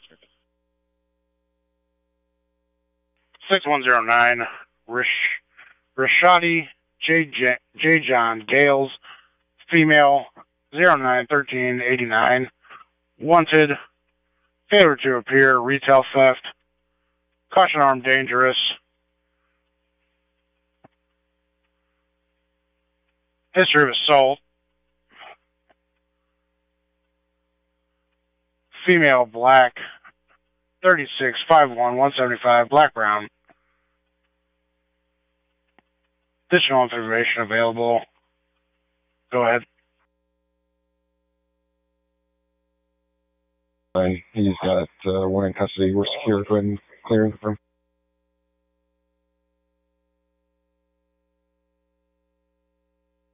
6109 Rashadi J. John Gales, female, 091389, wanted, failure to appear, retail theft, caution armed dangerous, history of assault, female, black, 36, 5'1", 175, black brown. Additional information available. Go ahead. Fine. He's got one in custody. We're secure. Go ahead and clear him from.